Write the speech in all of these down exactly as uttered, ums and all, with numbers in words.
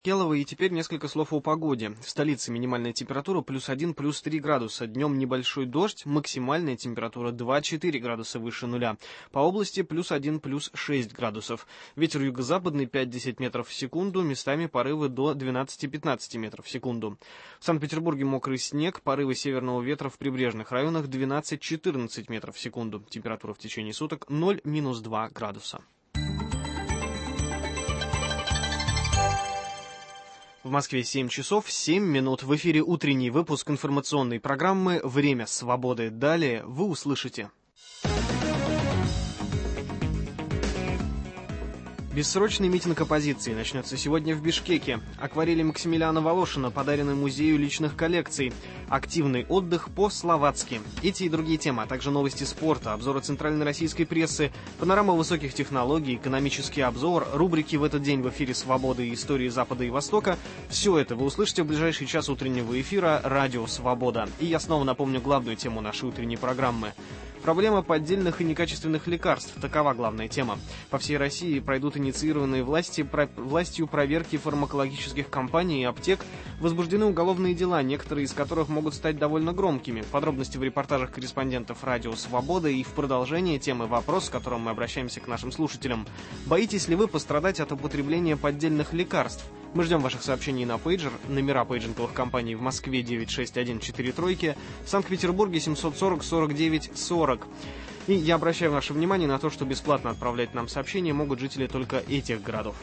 Келова, и теперь несколько слов о погоде. В столице минимальная температура плюс один, плюс три градуса. Днем небольшой дождь, максимальная температура два-четыре градуса выше нуля. По области плюс один, плюс шесть градусов. Ветер юго-западный пять-десять метров в секунду, местами порывы до двенадцати-пятнадцати метров в секунду. В Санкт-Петербурге мокрый снег, порывы северного ветра в прибрежных районах двенадцать-четырнадцать метров в секунду. Температура в течение суток ноль-два градуса. В Москве семь часов семь минут. В эфире утренний выпуск информационной программы «Время свободы». Далее вы услышите. Бессрочный митинг оппозиции начнется сегодня в Бишкеке. Акварели Максимилиана Волошина подарены музею личных коллекций. Активный отдых по-словацки. Эти и другие темы, а также новости спорта, обзоры центральной российской прессы, панорама высоких технологий, экономический обзор, рубрики «В этот день» в эфире «Свободы и истории Запада и Востока». Все это вы услышите в ближайший час утреннего эфира «Радио Свобода». И я снова напомню главную тему нашей утренней программы. Проблема поддельных и некачественных лекарств – такова главная тема. По всей России пройдут инициированные власти, про, властью проверки фармакологических компаний и аптек. Возбуждены уголовные дела, некоторые из которых могут стать довольно громкими. Подробности в репортажах корреспондентов «Радио Свобода». И в продолжение темы вопрос, с которым мы обращаемся к нашим слушателям. Боитесь ли вы пострадать от употребления поддельных лекарств? Мы ждем ваших сообщений на пейджер. Номера пейджинговых компаний в Москве девять шесть один четыре тройки, в Санкт-Петербурге семьсот сорок сорок девять сорок. И я обращаю ваше внимание на то, что бесплатно отправлять нам сообщения могут жители только этих городов.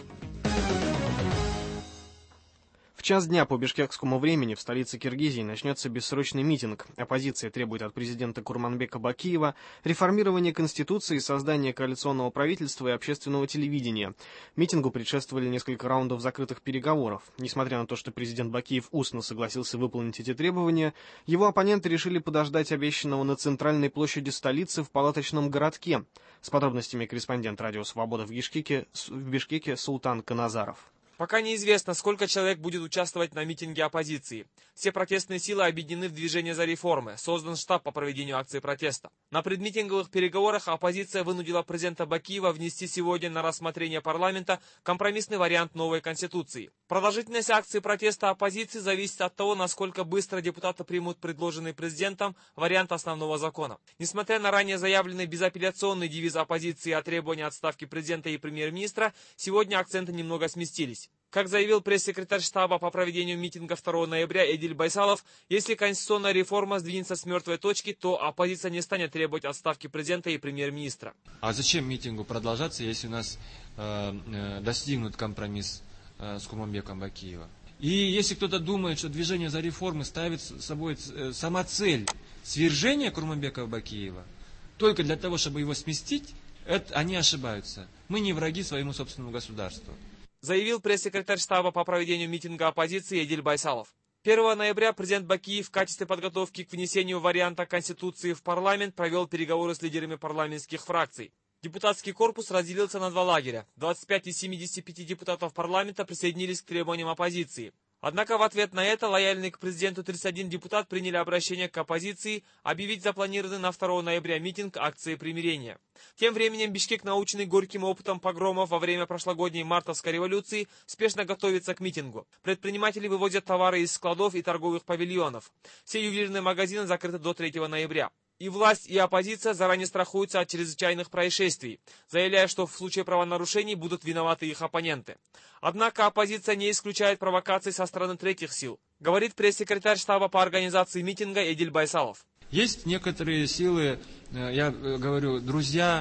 В час дня по бишкекскому времени в столице Киргизии начнется бессрочный митинг. Оппозиция требует от президента Курманбека Бакиева реформирования Конституции, создания коалиционного правительства и общественного телевидения. Митингу предшествовали несколько раундов закрытых переговоров. Несмотря на то, что президент Бакиев устно согласился выполнить эти требования, его оппоненты решили подождать обещанного на центральной площади столицы в палаточном городке. С подробностями корреспондент «Радио Свобода» в Бишкеке, в Бишкеке Султан Каназаров. Пока неизвестно, сколько человек будет участвовать на митинге оппозиции. Все протестные силы объединены в движение за реформы. Создан штаб по проведению акции протеста. На предмитинговых переговорах оппозиция вынудила президента Бакиева внести сегодня на рассмотрение парламента компромиссный вариант новой конституции. Продолжительность акции протеста оппозиции зависит от того, насколько быстро депутаты примут предложенный президентом вариант основного закона. Несмотря на ранее заявленный безапелляционный девиз оппозиции о требовании отставки президента и премьер-министра, сегодня акценты немного сместились. Как заявил пресс-секретарь штаба по проведению митинга второго ноября Эдиль Байсалов, если конституционная реформа сдвинется с мертвой точки, то оппозиция не станет требовать отставки президента и премьер-министра. А зачем митингу продолжаться, если у нас э, э, достигнут компромисс э, с Курманбеком Бакиева? И если кто-то думает, что движение за реформы ставит с собой э, сама цель свержения Курманбека Бакиева, только для того, чтобы его сместить, это, они ошибаются. Мы не враги своему собственному государству. Заявил пресс-секретарь штаба по проведению митинга оппозиции Эдиль Байсалов. первого ноября президент Бакиев в качестве подготовки к внесению варианта Конституции в парламент провел переговоры с лидерами парламентских фракций. Депутатский корпус разделился на два лагеря. двадцать пять из семидесяти пяти депутатов парламента присоединились к требованиям оппозиции. Однако в ответ на это лояльный к президенту тридцать один депутат приняли обращение к оппозиции объявить запланированный на второго ноября митинг акции примирения. Тем временем Бишкек, наученный горьким опытом погромов во время прошлогодней мартовской революции, спешно готовится к митингу. Предприниматели вывозят товары из складов и торговых павильонов. Все ювелирные магазины закрыты до третьего ноября. И власть, и оппозиция заранее страхуются от чрезвычайных происшествий, заявляя, что в случае правонарушений будут виноваты их оппоненты. Однако оппозиция не исключает провокаций со стороны третьих сил, говорит пресс-секретарь штаба по организации митинга Эдиль Байсалов. Есть некоторые силы, я говорю, друзья,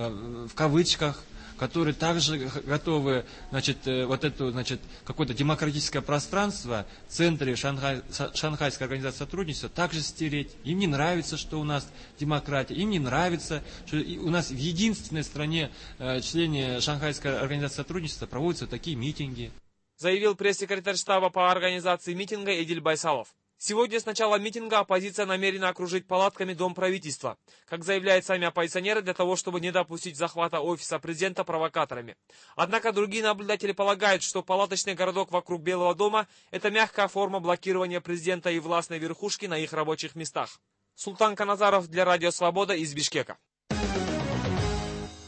в кавычках, которые также готовы, значит, вот это, значит, какое-то демократическое пространство в центре Шанхай, Шанхайской организации сотрудничества также стереть. Им не нравится, что у нас демократия, им не нравится, что у нас в единственной стране, члене Шанхайской организации сотрудничества, проводятся такие митинги. Заявил пресс-секретарь штаба по организации митинга Эдиль Байсалов. Сегодня с начала митинга оппозиция намерена окружить палатками Дом правительства, как заявляют сами оппозиционеры, для того, чтобы не допустить захвата офиса президента провокаторами. Однако другие наблюдатели полагают, что палаточный городок вокруг Белого дома – это мягкая форма блокирования президента и властной верхушки на их рабочих местах. Султан Каназаров для Радио Свобода из Бишкека.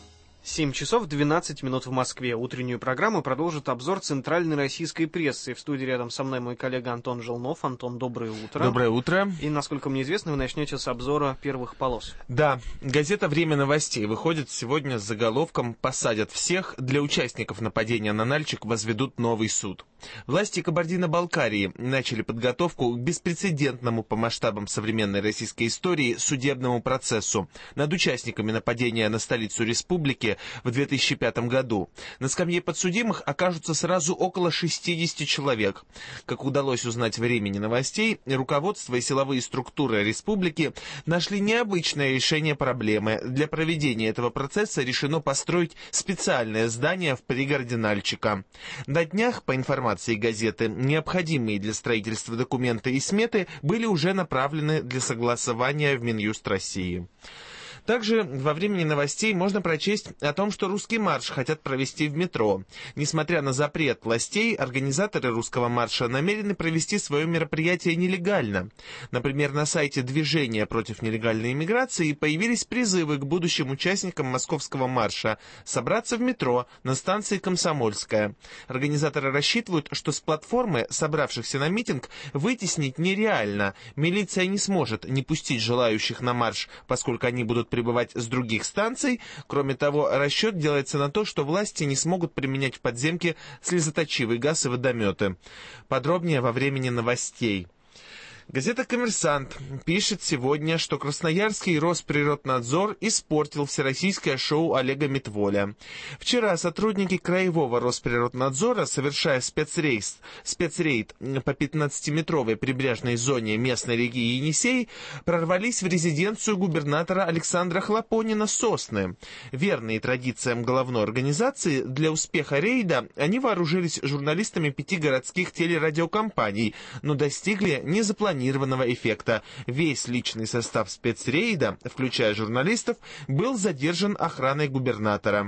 семь часов двенадцать минут в Москве. Утреннюю программу продолжит обзор центральной российской прессы. В студии рядом со мной мой коллега Антон Желнов. Антон, доброе утро. Доброе утро. И, насколько мне известно, вы начнете с обзора первых полос. Да, газета «Время новостей» выходит сегодня с заголовком «Посадят всех, для участников нападения на Нальчик возведут новый суд». Власти Кабардино-Балкарии начали подготовку к беспрецедентному по масштабам современной российской истории судебному процессу над участниками нападения на столицу республики в две тысячи пятом году. На скамье подсудимых окажутся сразу около шестидесяти человек. Как удалось узнать в «Времени новостей», руководство и силовые структуры республики нашли необычное решение проблемы. Для проведения этого процесса решено построить специальное здание в пригороде Нальчика. На днях, по информации газеты, необходимые для строительства документы и сметы были уже направлены для согласования в Минюст России. Также во «Времени новостей» можно прочесть о том, что русский марш хотят провести в метро. Несмотря на запрет властей, организаторы русского марша намерены провести свое мероприятие нелегально. Например, на сайте Движения против нелегальной иммиграции появились призывы к будущим участникам московского марша собраться в метро на станции Комсомольская. Организаторы рассчитывают, что с платформы собравшихся на митинг вытеснить нереально. Милиция не сможет не пустить желающих на марш, поскольку они будут прибывать с других станций. Кроме того, расчет делается на то, что власти не смогут применять в подземке слезоточивый газ и водометы. Подробнее во «Времени новостей». Газета «Коммерсант» пишет сегодня, что Красноярский Росприроднадзор испортил всероссийское шоу Олега Митволя. Вчера сотрудники Краевого Росприроднадзора, совершая спецрейс, спецрейд по пятнадцатиметровой прибрежной зоне местной реки Енисей, прорвались в резиденцию губернатора Александра Хлопонина «Сосны». Верные традициям головной организации, для успеха рейда они вооружились журналистами пяти городских телерадиокомпаний, но достигли незапланированного эффекта. Весь личный состав спецрейда, включая журналистов, был задержан охраной губернатора.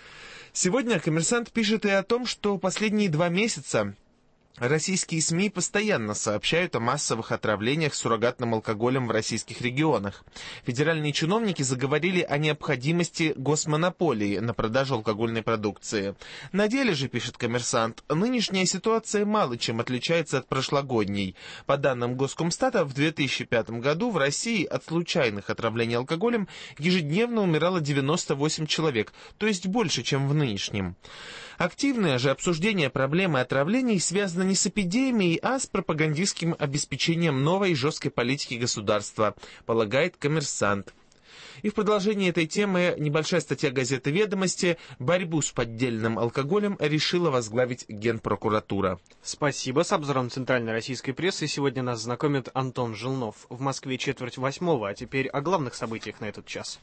Сегодня «Коммерсант» пишет и о том, что последние два месяца российские СМИ постоянно сообщают о массовых отравлениях суррогатным алкоголем в российских регионах. Федеральные чиновники заговорили о необходимости госмонополии на продажу алкогольной продукции. На деле же, пишет «Коммерсант», нынешняя ситуация мало чем отличается от прошлогодней. По данным Госкомстата, в две тысячи пятом году в России от случайных отравлений алкоголем ежедневно умирало девяносто восемь человек, то есть больше, чем в нынешнем. Активное же обсуждение проблемы отравлений связано не с эпидемией, а с пропагандистским обеспечением новой жесткой политики государства, полагает «Коммерсант». И в продолжении этой темы небольшая статья газеты «Ведомости». Борьбу с поддельным алкоголем решила возглавить Генпрокуратура. Спасибо. С обзором центральной российской прессы сегодня нас знакомит Антон Желнов. В Москве четверть восьмого, а теперь о главных событиях на этот час.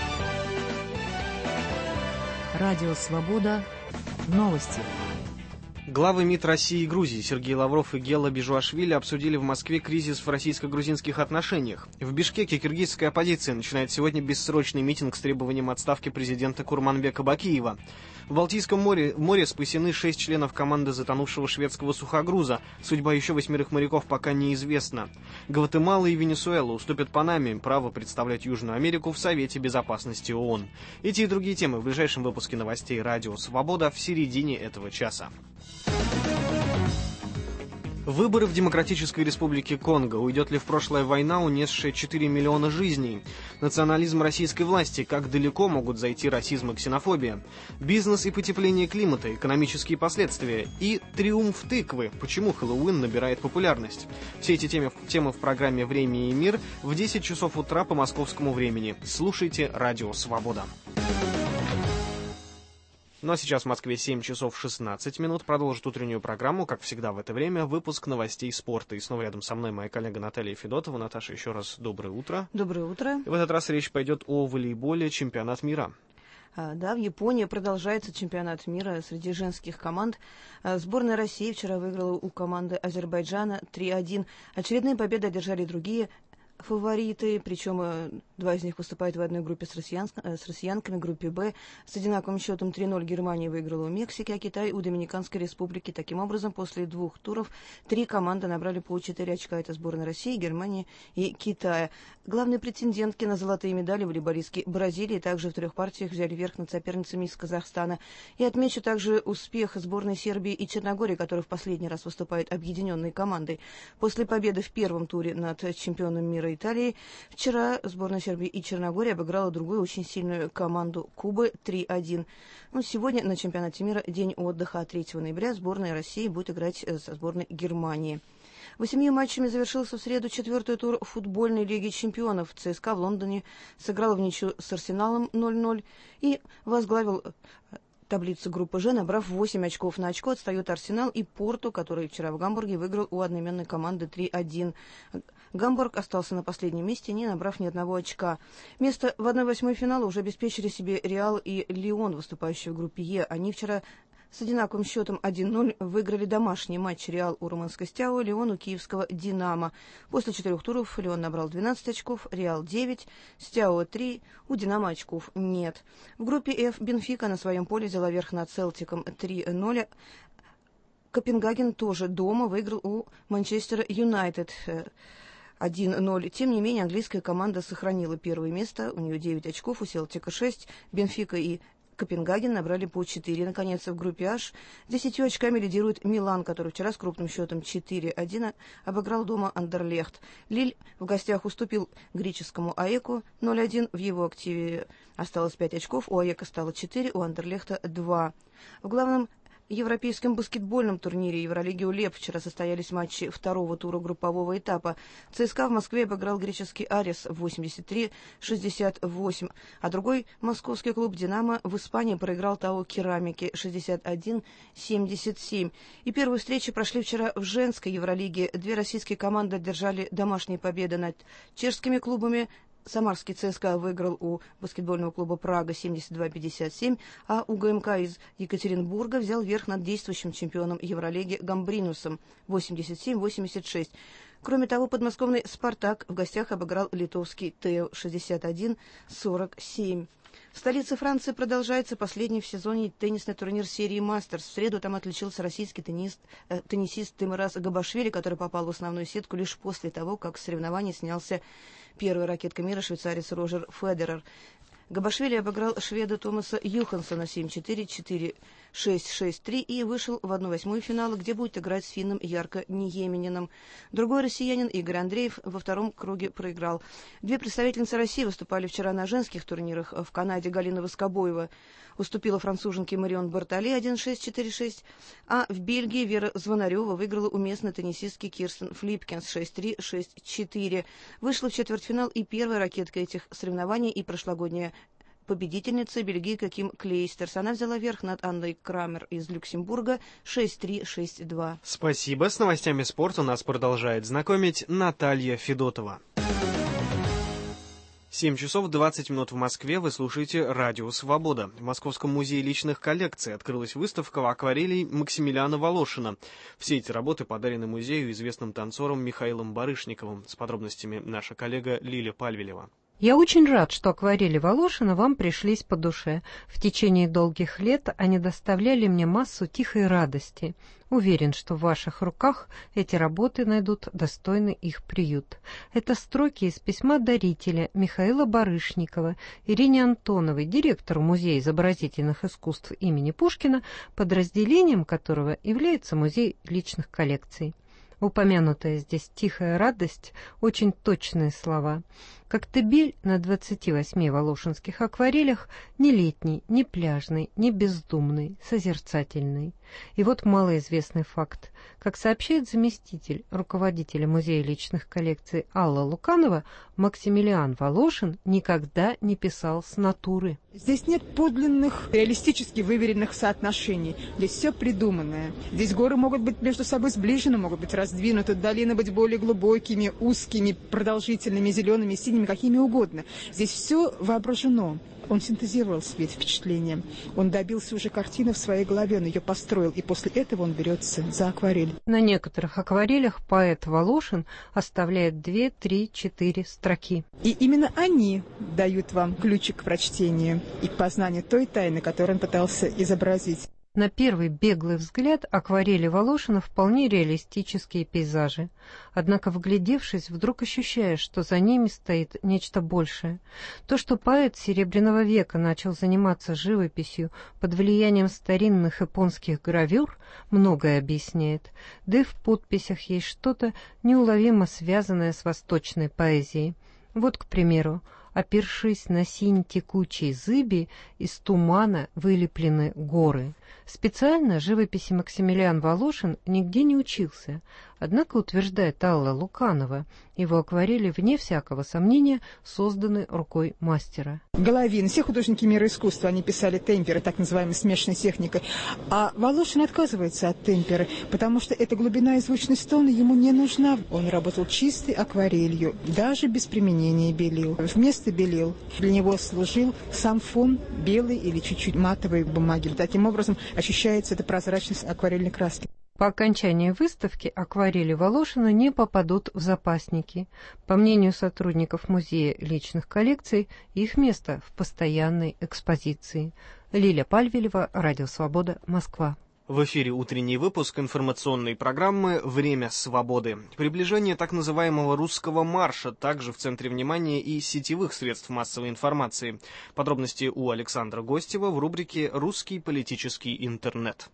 Радио «Свобода». Новости. Главы МИД России и Грузии Сергей Лавров и Гела Бижуашвили обсудили в Москве кризис в российско-грузинских отношениях. В Бишкеке киргизская оппозиция начинает сегодня бессрочный митинг с требованием отставки президента Курманбека Бакиева. В Балтийском море, море спасены шесть членов команды затонувшего шведского сухогруза. Судьба еще восьмерых моряков пока неизвестна. Гватемала и Венесуэла уступят Панаме право представлять Южную Америку в Совете Безопасности ООН. Эти и другие темы в ближайшем выпуске новостей «Радио Свобода» в середине этого часа. Выборы в Демократической Республике Конго. Уйдет ли в прошлое война, унесшая четыре миллиона жизней? Национализм российской власти. Как далеко могут зайти расизм и ксенофобия? Бизнес и потепление климата. Экономические последствия. И триумф тыквы. Почему Хэллоуин набирает популярность? Все эти темы, темы в программе «Время и мир» в десять часов утра по московскому времени. Слушайте «Радио Свобода». Ну а сейчас в Москве семь часов шестнадцать минут. Продолжит утреннюю программу, как всегда в это время, выпуск новостей спорта. И снова рядом со мной моя коллега Наталья Федотова. Наташа, еще раз доброе утро. Доброе утро. И в этот раз речь пойдет о волейболе, чемпионат мира. А, да, в Японии продолжается чемпионат мира среди женских команд. А, сборная России вчера выиграла у команды Азербайджана три один. Очередные победы одержали другие фавориты, причем Два из них выступают в одной группе с, россиян, с россиянками, в группе «Б». С одинаковым счетом три ноль Германия выиграла у Мексики, а Китай у Доминиканской республики. Таким образом, после двух туров три команды набрали по четыре очка. Это сборная России, Германии и Китая. Главные претендентки на золотые медали волейболистки Бразилии также в трех партиях взяли верх над соперницами из Казахстана. И отмечу также успех сборной Сербии и Черногории, которые в последний раз выступают объединенной командой. После победы в первом туре над чемпионом мира Италией, вчера сборная Сербии и Черногории обыграла другую очень сильную команду Кубы три один. Ну, сегодня на чемпионате мира день отдыха, а третьего ноября сборная России будет играть со сборной Германии. Восемью матчами завершился в среду четвертый тур футбольной лиги чемпионов. ЦСКА в Лондоне сыграл в ничью с Арсеналом ноль ноль и возглавил таблицу группы «Ж», набрав восемь очков. На очко отстает Арсенал и Порту, который вчера в Гамбурге выиграл у одноименной команды три один. Гамбург остался на последнем месте, не набрав ни одного очка. Место в одной восьмой финала уже обеспечили себе Реал и Лион, выступающие в группе Е. Они вчера с одинаковым счетом один ноль выиграли домашний матч. Реал у румынской Стяо, Лион у киевского Динамо. После четырех туров Лион набрал двенадцать очков, Реал девять, Стяо три, у Динамо очков нет. В группе F Бенфика на своем поле взяла верх над Селтиком три ноль. Копенгаген тоже дома выиграл у Манчестера Юнайтед один ноль. Тем не менее, английская команда сохранила первое место. У нее девять очков, у Селтика шесть. Бенфика и Копенгаген набрали по четыре. Наконец, в группе H десятью очками лидирует Милан, который вчера с крупным счетом четыре один обыграл дома Андерлехт. Лиль в гостях уступил греческому АЭКу ноль один. В его активе осталось пять очков, у АЭКа стало четыре, у Андерлехта два. В главном европейском баскетбольном турнире Евролиги УЛЕП вчера состоялись матчи второго тура группового этапа. ЦСКА в Москве обыграл греческий Арес восемьдесят три шестьдесят восемь, а другой московский клуб «Динамо» в Испании проиграл ТАО Керамики шестьдесят один семьдесят семь. И первые встречи прошли вчера в женской Евролиге. Две российские команды одержали домашние победы над чешскими клубами. Самарский ЦСКА выиграл у баскетбольного клуба «Прага» семьдесят два пятьдесят семь, а УГМК из Екатеринбурга взял верх над действующим чемпионом Евролиги Гамбринусом восемьдесят семь восемьдесят шесть. Кроме того, подмосковный «Спартак» в гостях обыграл литовский ТЭО шестьдесят один сорок семь. В столице Франции продолжается последний в сезоне теннисный турнир серии «Мастерс». В среду там отличился российский теннист, э, теннисист Теймураз Габашвили, который попал в основную сетку лишь после того, как с соревнований снялся первая ракетка мира швейцарец Роджер Федерер. Габашвили обыграл шведа Томаса Юхансона семь четыре, четыре шесть, шесть три и вышел в одну восьмую финала, где будет играть с финном Ярко Ниемининым. Другой россиянин Игорь Андреев во втором круге проиграл. Две представительницы России выступали вчера на женских турнирах. В Канаде Галина Воскобоева уступила француженке Марион Бартоле один шесть, четыре шесть, а в Бельгии Вера Звонарева выиграла у местной теннисистки Кирстен Флипкинс шесть три, шесть четыре. Вышла в четвертьфинал и первая ракетка этих соревнований, и прошлогодняя победительница бельгийка Ким Клейстерс. Она взяла верх над Анной Крамер из Люксембурга шесть три, шесть два. Спасибо. С новостями спорта нас продолжает знакомить Наталья Федотова. семь часов двадцать минут в Москве. Вы слушаете «Радио Свобода». В Московском музее личных коллекций открылась выставка акварелей Максимилиана Волошина. Все эти работы подарены музею известным танцором Михаилом Барышниковым. С подробностями наша коллега Лиля Пальвелева. Я очень рад, что акварели Волошина вам пришлись по душе. В течение долгих лет они доставляли мне массу тихой радости. Уверен, что в ваших руках эти работы найдут достойный их приют. Это строки из письма дарителя Михаила Барышникова Ирине Антоновой, директору Музея изобразительных искусств имени Пушкина, подразделением которого является Музей личных коллекций. Упомянутая здесь тихая радость – очень точные слова. Коктебель на двадцати восьми волошинских акварелях не летний, не пляжный, не бездумный, созерцательный. И вот малоизвестный факт. Как сообщает заместитель руководителя Музея личных коллекций Алла Луканова, Максимилиан Волошин никогда не писал с натуры. Здесь нет подлинных, реалистически выверенных соотношений. Здесь все придуманное. Здесь горы могут быть между собой сближены, могут быть раздвинуты, долины быть более глубокими, узкими, продолжительными, зелеными, синими. жизнями, какими угодно. Здесь все воображено. Он синтезировал свои впечатления. Он добился уже картины в своей голове, он ее построил, и после этого он берется за акварель. На некоторых акварелях поэт Волошин оставляет две, три, четыре строки. И именно они дают вам ключик к прочтению и к познанию той тайны, которую он пытался изобразить. На первый беглый взгляд акварели Волошина вполне реалистические пейзажи. Однако, вглядевшись, вдруг ощущаешь, что за ними стоит нечто большее. То, что поэт Серебряного века начал заниматься живописью под влиянием старинных японских гравюр, многое объясняет. Да и в подписях есть что-то неуловимо связанное с восточной поэзией. Вот, к примеру, опершись на синь текучей зыби, из тумана вылеплены горы. Специально живописи Максимилиан Волошин нигде не учился, однако, утверждает Алла Луканова, его акварели, вне всякого сомнения, созданы рукой мастера. Головин, все художники мира искусства, они писали темперы, так называемой смешанной техникой, а Волошин отказывается от темперы, потому что эта глубина и звучность тона ему не нужна. Он работал чистой акварелью, даже без применения белил. Вместо белил для него служил сам фон белой или чуть-чуть матовой бумаги. Таким образом ощущается эта прозрачность акварельной краски. По окончании выставки акварели Волошина не попадут в запасники. По мнению сотрудников Музея личных коллекций, их место в постоянной экспозиции. Лиля Пальвелева, Радио Свобода, Москва. В эфире утренний выпуск информационной программы «Время свободы». Приближение так называемого русского марша также в центре внимания и сетевых средств массовой информации. Подробности у Александра Гостева в рубрике «Русский политический интернет».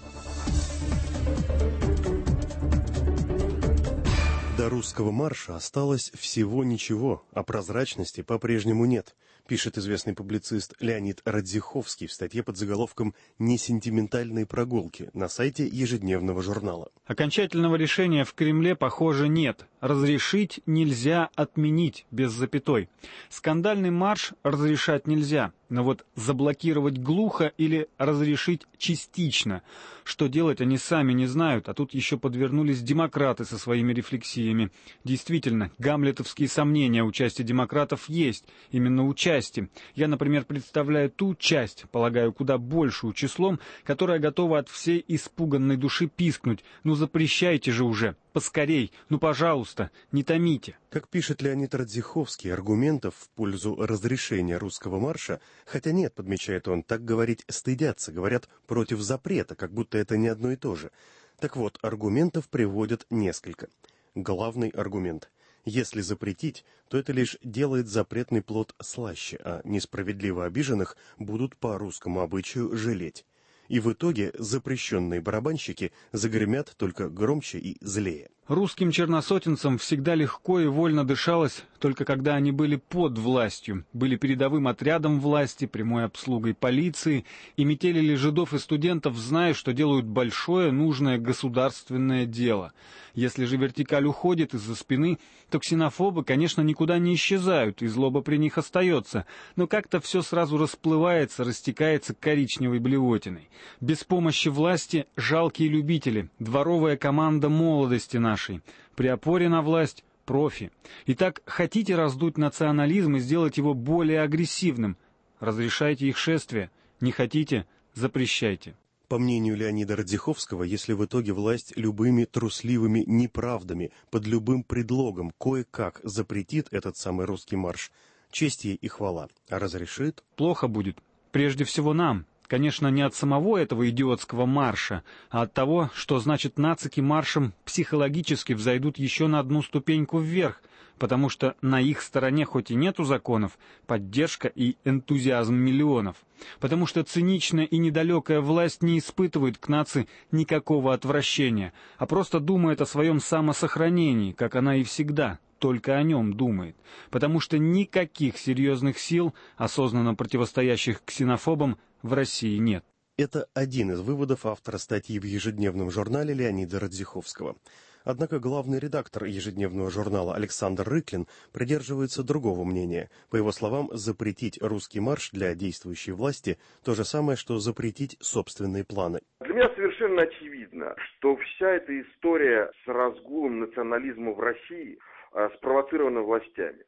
До русского марша осталось всего ничего, а прозрачности по-прежнему нет, пишет известный публицист Леонид Радзиховский в статье под заголовком «Несентиментальные прогулки» на сайте ежедневного журнала. Окончательного решения в Кремле, похоже, нет. Разрешить нельзя, отменить без запятой. Скандальный марш разрешать нельзя, но вот заблокировать глухо или разрешить частично. Что делать, они сами не знают, а тут еще подвернулись демократы со своими рефлексиями. Действительно, гамлетовские сомнения у части демократов есть, именно у части. Я, например, представляю ту часть, полагаю, куда большую числом, которая готова от всей испуганной души пискнуть: «Ну запрещайте же уже! Поскорей! Ну, пожалуйста, не томите!» Как пишет Леонид Радзиховский, аргументов в пользу разрешения русского марша, хотя нет, подмечает он, так говорить стыдятся, говорят против запрета, как будто это не одно и то же. Так вот, аргументов приводят несколько. Главный аргумент: если запретить, то это лишь делает запретный плод слаще, а несправедливо обиженных будут по русскому обычаю жалеть. И в итоге запрещенные барабанщики загремят только громче и злее. Русским черносотенцам всегда легко и вольно дышалось, только когда они были под властью, были передовым отрядом власти, прямой обслугой полиции, и метелили жидов и студентов, зная, что делают большое, нужное государственное дело. Если же вертикаль уходит из-за спины, то ксенофобы, конечно, никуда не исчезают, и злоба при них остается, но как-то все сразу расплывается, растекается коричневой блевотиной. Без помощи власти жалкие любители, дворовая команда молодости нашей. При опоре на власть – профи. Итак, хотите раздуть национализм и сделать его более агрессивным? Разрешайте их шествие. Не хотите – запрещайте. По мнению Леонида Радзиховского, если в итоге власть любыми трусливыми неправдами, под любым предлогом кое-как запретит этот самый русский марш, честь ей и хвала, а разрешит? Плохо будет. Прежде всего нам. Конечно, не от самого этого идиотского марша, а от того, что, значит, нацики маршем психологически взойдут еще на одну ступеньку вверх, потому что на их стороне хоть и нету законов, поддержка и энтузиазм миллионов, потому что циничная и недалекая власть не испытывает к нации никакого отвращения, а просто думает о своем самосохранении, как она и всегда только о нем думает, потому что никаких серьезных сил, осознанно противостоящих ксенофобам, в России нет. Это один из выводов автора статьи в ежедневном журнале Леонида Радзиховского. Однако главный редактор ежедневного журнала Александр Рыклин придерживается другого мнения. По его словам, запретить русский марш для действующей власти – то же самое, что запретить собственные планы. Для меня совершенно очевидно, что вся эта история с разгулом национализма в России спровоцирована властями.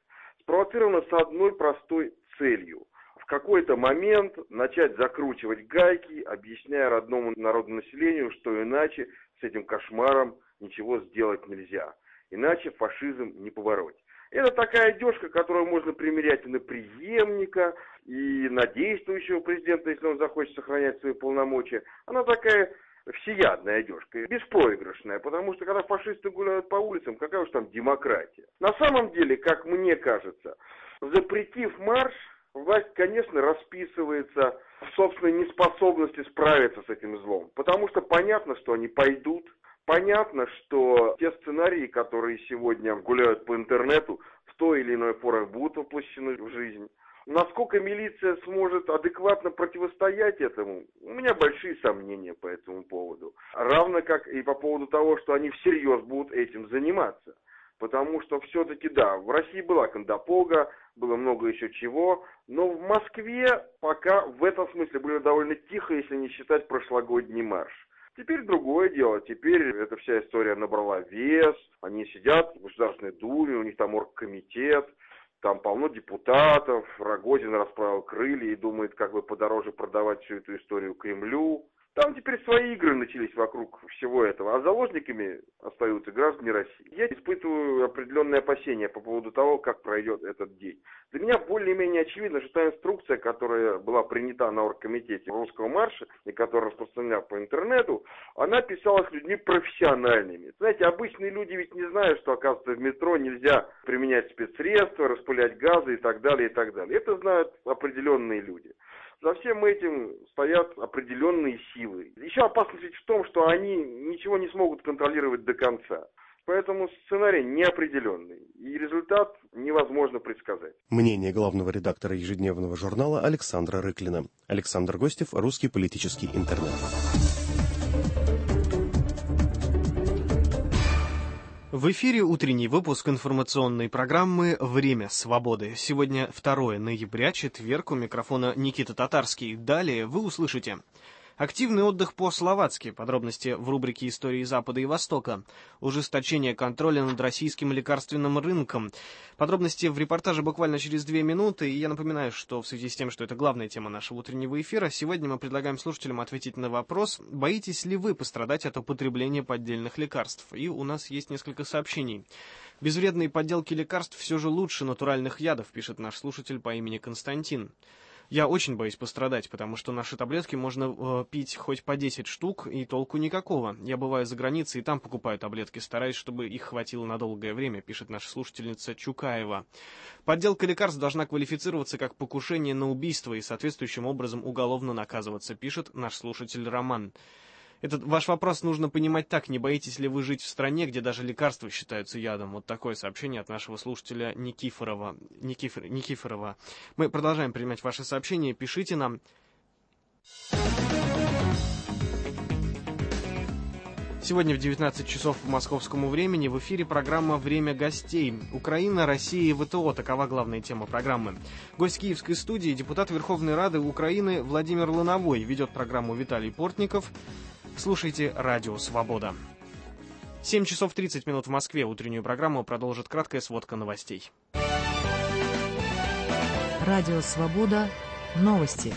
спровоцировано с одной простой целью. В какой-то момент начать закручивать гайки, объясняя родному народному населению, что иначе с этим кошмаром ничего сделать нельзя. Иначе фашизм не побороть. Это такая одежка, которую можно примерять и на преемника, и на действующего президента, если он захочет сохранять свои полномочия. Она такая всеядная одежка, беспроигрышная, потому что когда фашисты гуляют по улицам, какая уж там демократия. На самом деле, как мне кажется, запретив марш, власть, конечно, расписывается в собственной неспособности справиться с этим злом, потому что понятно, что они пойдут. Понятно, что те сценарии, которые сегодня гуляют по интернету, в той или иной форме будут воплощены в жизнь. Насколько милиция сможет адекватно противостоять этому, у меня большие сомнения по этому поводу. Равно как и по поводу того, что они всерьез будут этим заниматься. Потому что все-таки, да, в России была Кондопога, было много еще чего, но в Москве пока в этом смысле было довольно тихо, если не считать прошлогодний марш. Теперь другое дело, теперь эта вся история набрала вес, они сидят в Государственной Думе, у них там оргкомитет, там полно депутатов, Рогозин расправил крылья и думает, как бы подороже продавать всю эту историю Кремлю. Там теперь свои игры начались вокруг всего этого, а заложниками остаются граждане России. Я испытываю определенные опасения по поводу того, как пройдет этот день. Для меня более-менее очевидно, что та инструкция, которая была принята на оргкомитете русского марша и которая распространена по интернету, она писалась людьми профессиональными. Знаете, обычные люди ведь не знают, что, оказывается, в метро нельзя применять спецсредства, распылять газы и так далее, и так далее. Это знают определенные люди. За всем этим стоят определенные силы. Еще опасность в том, что они ничего не смогут контролировать до конца. Поэтому сценарий неопределенный, и результат невозможно предсказать. Мнение главного редактора ежедневного журнала Александра Рыклина. Александр Гостев, Русский политический интернет. В эфире утренний выпуск информационной программы «Время свободы». Сегодня второе ноября, четверг, у микрофона Никита Татарский. Далее вы услышите: активный отдых по-словацки. Подробности в рубрике «Истории Запада и Востока». Ужесточение контроля над российским лекарственным рынком. Подробности в репортаже буквально через две минуты. И я напоминаю, что в связи с тем, что это главная тема нашего утреннего эфира, сегодня мы предлагаем слушателям ответить на вопрос: боитесь ли вы пострадать от употребления поддельных лекарств? И у нас есть несколько сообщений. Безвредные подделки лекарств все же лучше натуральных ядов, пишет наш слушатель по имени Константин. Я очень боюсь пострадать, потому что наши таблетки можно э, пить хоть по десять штук, и толку никакого. Я бываю за границей, и там покупаю таблетки, стараюсь, чтобы их хватило на долгое время, пишет наша слушательница Чукаева. Подделка лекарств должна квалифицироваться как покушение на убийство и соответствующим образом уголовно наказываться, пишет наш слушатель Роман. Этот ваш вопрос нужно понимать так: не боитесь ли вы жить в стране, где даже лекарства считаются ядом? Вот такое сообщение от нашего слушателя Никифорова. Никифор, Никифорова. Мы продолжаем принимать ваши сообщения. Пишите нам. Сегодня в девятнадцать часов по московскому времени в эфире программа «Время гостей». Украина, Россия и ВТО – такова главная тема программы. Гость киевской студии – депутат Верховной Рады Украины Владимир Лановой. Ведет программу Виталий Портников. Слушайте «Радио Свобода». семь часов тридцать минут в Москве. Утреннюю программу продолжит краткая сводка новостей. Радио Свобода. Новости.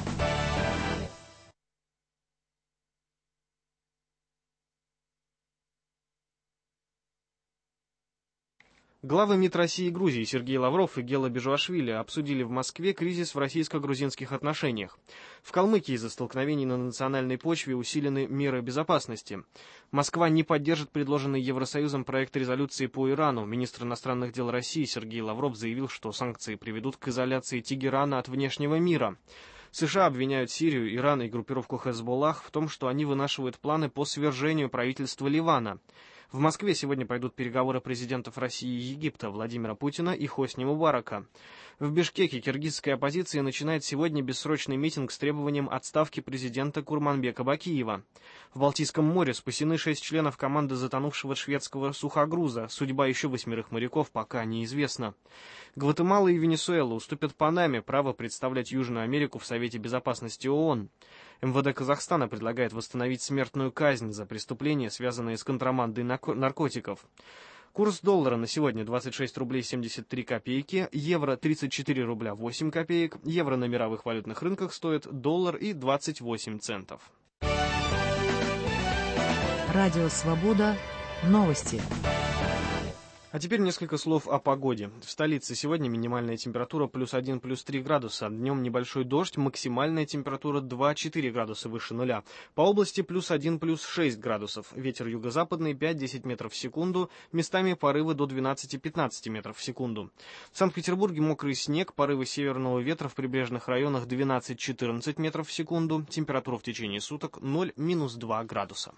Главы МИД России и Грузии Сергей Лавров и Гела Бежуашвили обсудили в Москве кризис в российско-грузинских отношениях. В Калмыкии из-за столкновений на национальной почве усилены меры безопасности. Москва не поддержит предложенный Евросоюзом проект резолюции по Ирану. Министр иностранных дел России Сергей Лавров заявил, что санкции приведут к изоляции Тегерана от внешнего мира. США обвиняют Сирию, Иран и группировку Хезболлах в том, что они вынашивают планы по свержению правительства Ливана. В Москве сегодня пройдут переговоры президентов России и Египта Владимира Путина и Хосни Мубарака. В Бишкеке киргизская оппозиция начинает сегодня бессрочный митинг с требованием отставки президента Курманбека Бакиева. В Балтийском море спасены шесть членов команды затонувшего шведского сухогруза. Судьба еще восьмерых моряков пока неизвестна. Гватемала и Венесуэла уступят Панаме право представлять Южную Америку в Совете Безопасности ООН. МВД Казахстана предлагает восстановить смертную казнь за преступления, связанные с контрабандой наркотиков. Курс доллара на сегодня двадцать шесть рублей семьдесят три копейки, евро тридцать четыре рубля восемь копеек, евро на мировых валютных рынках стоит доллар и двадцать восемь центов. Радио «Свобода». Новости. А теперь несколько слов о погоде. В столице сегодня минимальная температура плюс один, плюс три градуса. Днем небольшой дождь, максимальная температура два-четыре градуса выше нуля. По области плюс один, плюс шесть градусов. Ветер юго-западный пять-десять метров в секунду. Местами порывы до двенадцати-пятнадцати метров в секунду. В Санкт-Петербурге мокрый снег, порывы северного ветра в прибрежных районах двенадцать-четырнадцать метров в секунду. Температура в течение суток ноль-два градуса.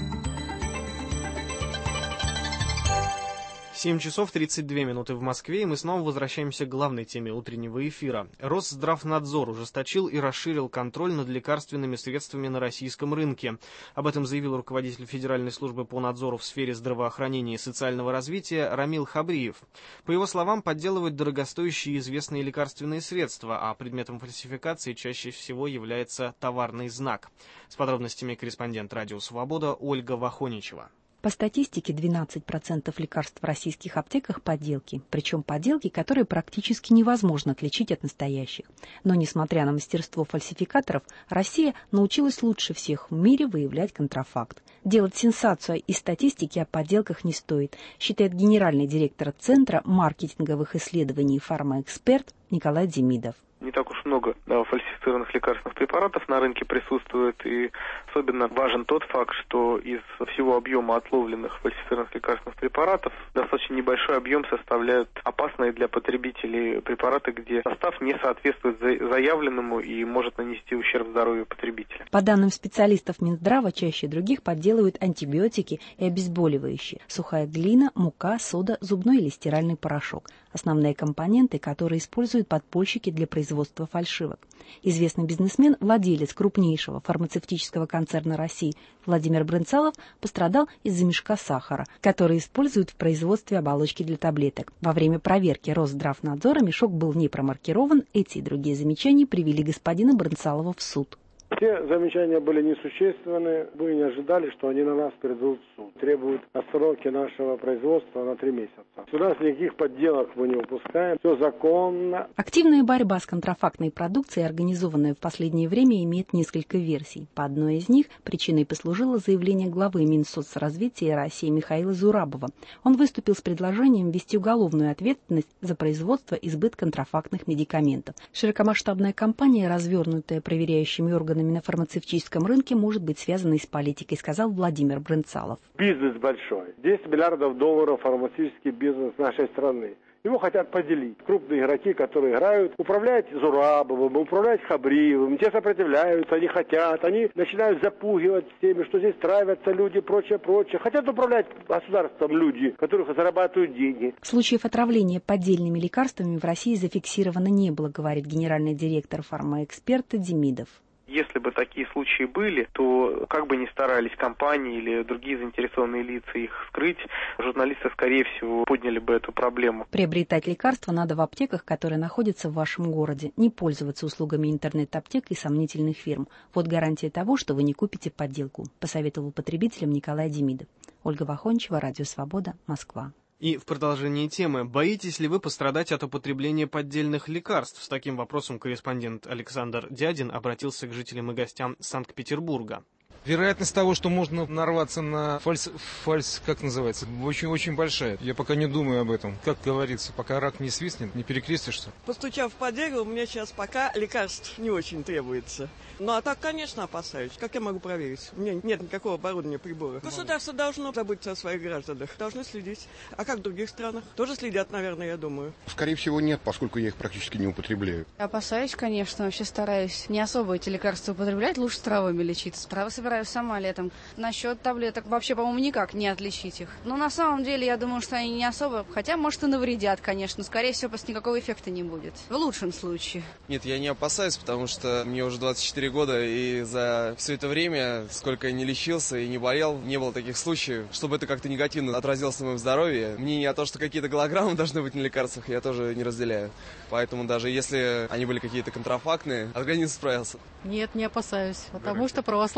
семь часов тридцать две минуты в Москве, и мы снова возвращаемся к главной теме утреннего эфира. Росздравнадзор ужесточил и расширил контроль над лекарственными средствами на российском рынке. Об этом заявил руководитель Федеральной службы по надзору в сфере здравоохранения и социального развития Рамил Хабриев. По его словам, подделывают дорогостоящие известные лекарственные средства, а предметом фальсификации чаще всего является товарный знак. С подробностями корреспондент «Радио Свобода» Ольга Вахоничева. По статистике, двенадцать процентов лекарств в российских аптеках – подделки. Причем подделки, которые практически невозможно отличить от настоящих. Но, несмотря на мастерство фальсификаторов, Россия научилась лучше всех в мире выявлять контрафакт. Делать сенсацию из статистики о подделках не стоит, считает генеральный директор Центра маркетинговых исследований «Фармаэксперт» Николай Демидов. Не так уж много да, фальсифицированных лекарственных препаратов на рынке присутствует, и особенно важен тот факт, что из всего объема отловленных фальсифицированных лекарственных препаратов достаточно небольшой объем составляют опасные для потребителей препараты, где состав не соответствует заявленному и может нанести ущерб здоровью потребителя. По данным специалистов Минздрава, чаще других подделывают антибиотики и обезболивающие: сухая глина, мука, сода, зубной или стиральный порошок. Основные компоненты, которые используют подпольщики для производства фальшивок. Известный бизнесмен, владелец крупнейшего фармацевтического концерна России Владимир Брынцалов пострадал из-за мешка сахара, который используют в производстве оболочки для таблеток. Во время проверки Росздравнадзора мешок был не промаркирован. Эти и другие замечания привели господина Брынцалова в суд. Те замечания были несущественны. Мы не ожидали, что они на нас придут в суд. Требуют о сроке нашего производства на три месяца. У нас никаких подделок мы не выпускаем. Все законно. Активная борьба с контрафактной продукцией, организованная в последнее время, имеет несколько версий. По одной из них причиной послужило заявление главы Минсоцразвития России Михаила Зурабова. Он выступил с предложением ввести уголовную ответственность за производство и сбыт контрафактных медикаментов. Широкомасштабная кампания, развернутая проверяющими органами на фармацевтическом рынке, может быть связана и с политикой, сказал Владимир Брынцалов. Бизнес большой. десять миллиардов долларов фармацевтический бизнес нашей страны. Его хотят поделить. Крупные игроки, которые играют, управляют Зурабовым, управляют Хабриевым, те сопротивляются, они хотят, они начинают запугивать всеми, что здесь травятся люди, прочее, прочее. Хотят управлять государством люди, которых зарабатывают деньги. Случаев отравления поддельными лекарствами в России зафиксировано не было, говорит генеральный директор фармаэксперта Демидов. Если бы такие случаи были, то как бы ни старались компании или другие заинтересованные лица их скрыть, журналисты, скорее всего, подняли бы эту проблему. Приобретать лекарства надо в аптеках, которые находятся в вашем городе. Не пользоваться услугами интернет-аптек и сомнительных фирм. Вот гарантия того, что вы не купите подделку, посоветовал потребителям Николай Демидов. Ольга Вахончева, Радио Свобода, Москва. И в продолжении темы. Боитесь ли вы пострадать от употребления поддельных лекарств? С таким вопросом корреспондент Александр Дядин обратился к жителям и гостям Санкт-Петербурга. Вероятность того, что можно нарваться на фальс, фальс, как называется, очень-очень большая. Я пока не думаю об этом. Как говорится, пока рак не свистнет, не перекрестишься. Постучав по дереву, мне сейчас пока лекарств не очень требуется. Ну а так, конечно, опасаюсь. Как я могу проверить? У меня нет никакого оборудования, прибора. Государство должно заботиться о своих гражданах, должны следить. А как в других странах? Тоже следят, наверное, я думаю. Скорее всего, нет, поскольку я их практически не употребляю. Опасаюсь, конечно. Вообще стараюсь не особо эти лекарства употреблять. Лучше с травами лечиться. Травы собираю сама летом. Насчет таблеток вообще, по-моему, никак не отличить их. Но на самом деле, я думаю, что они не особо. Хотя, может, и навредят, конечно. Скорее всего, просто никакого эффекта не будет. В лучшем случае. Нет, я не опасаюсь, потому что мне уже двадцать четыре года, и за все это время, сколько я не лечился и не болел, не было таких случаев, чтобы это как-то негативно отразилось на моем здоровье. Мнение о том, что какие-то голограммы должны быть на лекарствах, я тоже не разделяю. Поэтому даже если они были какие-то контрафактные, организм справился. Нет, не опасаюсь, потому что православные люди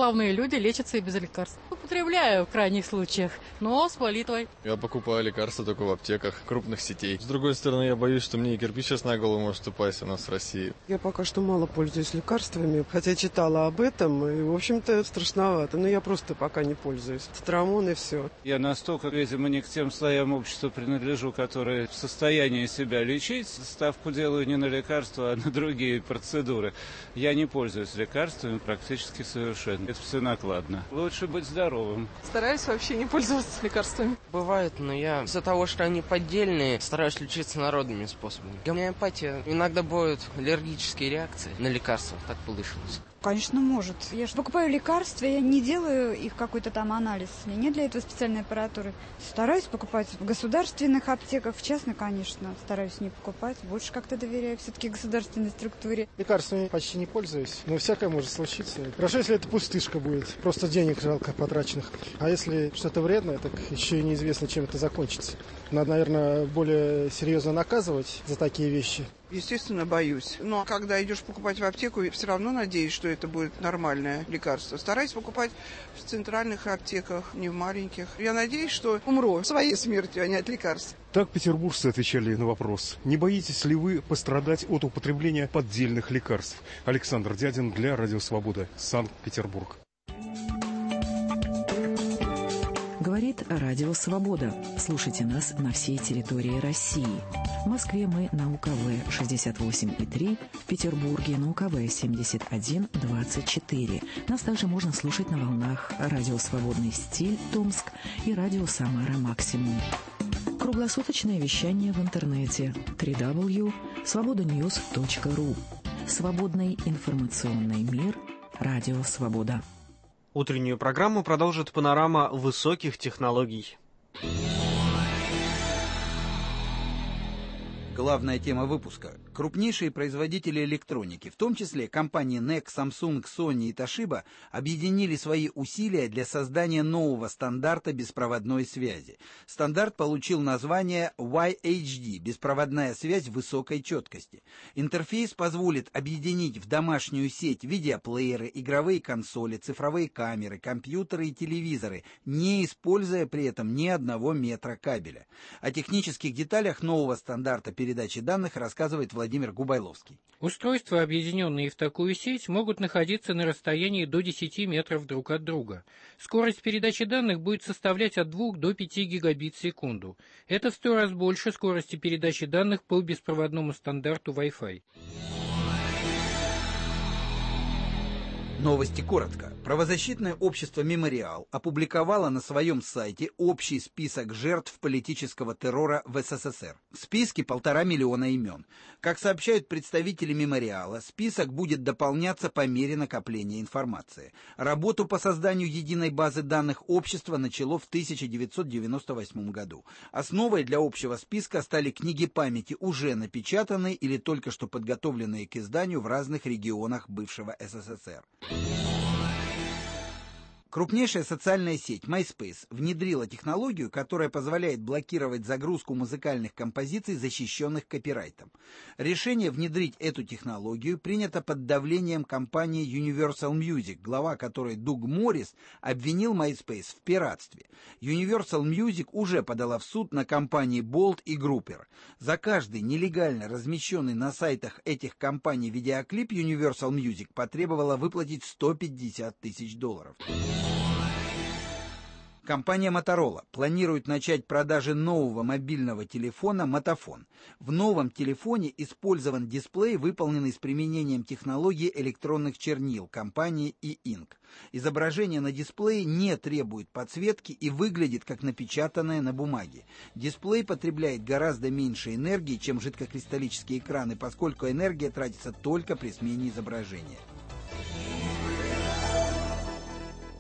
люди лечатся и без лекарств. Употребляю в крайних случаях, но с молитвой. Я покупаю лекарства только в аптеках крупных сетей. С другой стороны, я боюсь, что мне и кирпич сейчас на голову может упасть у нас в России. Я пока что мало пользуюсь лекарствами, хотя читала об этом, и, в общем-то, страшновато. Но я просто пока не пользуюсь. Тетрамон и все. Я настолько, видимо, не к тем слоям общества принадлежу, которые в состоянии себя лечить. Ставку делаю не на лекарства, а на другие процедуры. Я не пользуюсь лекарствами практически совершенно. Это все накладно. Лучше быть здоровым. Стараюсь вообще не пользоваться лекарствами. Бывает, но я из-за того, что они поддельные, стараюсь лечиться народными способами. Гомеопатия. Иногда бывают аллергические реакции на лекарства. Так получилось. Конечно, может. Я же покупаю лекарства, я не делаю их какой-то там анализ. У меня нет для этого специальной аппаратуры. Стараюсь покупать в государственных аптеках, в частных, конечно, стараюсь не покупать. Больше как-то доверяю все-таки государственной структуре. Лекарствами почти не пользуюсь, но всякое может случиться. Хорошо, если это пустышка будет, просто денег жалко потраченных. А если что-то вредное, так еще и неизвестно, чем это закончится. Надо, наверное, более серьезно наказывать за такие вещи. Естественно, боюсь. Но когда идешь покупать в аптеку, все равно надеюсь, что это будет нормальное лекарство. Стараюсь покупать в центральных аптеках, не в маленьких. Я надеюсь, что умру своей смертью, а не от лекарств. Так петербуржцы отвечали на вопрос. Не боитесь ли вы пострадать от употребления поддельных лекарств? Александр Дядин для Радио Свобода, Санкт-Петербург. Говорит Радио Свобода. Слушайте нас на всей территории России. В Москве мы на УКВ шестьдесят восемь и три, в Петербурге на УКВ семьдесят один двадцать четыре. Нас также можно слушать на волнах Радио Свободный стиль Томск и Радио Самара Максимум. Круглосуточное вещание в интернете дабл ю дабл ю дабл ю точка свобода ньюс точка ру. Свободный информационный мир. Радио Свобода. Утреннюю программу продолжит панорама высоких технологий. Главная тема выпуска. Крупнейшие производители электроники, в том числе компании эн и си, Samsung, Sony и Toshiba, объединили свои усилия для создания нового стандарта беспроводной связи. Стандарт получил название уай эйч ди – беспроводная связь высокой четкости. Интерфейс позволит объединить в домашнюю сеть видеоплееры, игровые консоли, цифровые камеры, компьютеры и телевизоры, не используя при этом ни одного метра кабеля. О технических деталях нового стандарта передачи данных рассказывает Владимир Губайловский. Устройства, объединенные в такую сеть, могут находиться на расстоянии до десяти метров друг от друга. Скорость передачи данных будет составлять от двух до пяти гигабит в секунду. Это в сто раз больше скорости передачи данных по беспроводному стандарту Wi-Fi. Новости коротко. Правозащитное общество «Мемориал» опубликовало на своем сайте общий список жертв политического террора в эс эс эс эр. В списке полтора миллиона имен. Как сообщают представители «Мемориала», список будет дополняться по мере накопления информации. Работу по созданию единой базы данных общества начало в тысяча девятьсот девяносто восьмом году. Основой для общего списка стали книги памяти, уже напечатанные или только что подготовленные к изданию в разных регионах бывшего эс эс эс эр. Крупнейшая социальная сеть MySpace внедрила технологию, которая позволяет блокировать загрузку музыкальных композиций, защищенных копирайтом. Решение внедрить эту технологию принято под давлением компании Universal Music, глава которой Дуг Моррис обвинил MySpace в пиратстве. Universal Music уже подала в суд на компании Bolt и Grouper. За каждый нелегально размещенный на сайтах этих компаний видеоклип Universal Music потребовала выплатить сто пятьдесят тысяч долларов. Компания Motorola планирует начать продажи нового мобильного телефона Motophone. В новом телефоне использован дисплей, выполненный с применением технологии электронных чернил компании E-Ink. Изображение на дисплее не требует подсветки и выглядит как напечатанное на бумаге. Дисплей потребляет гораздо меньше энергии, чем жидкокристаллические экраны, поскольку энергия тратится только при смене изображения.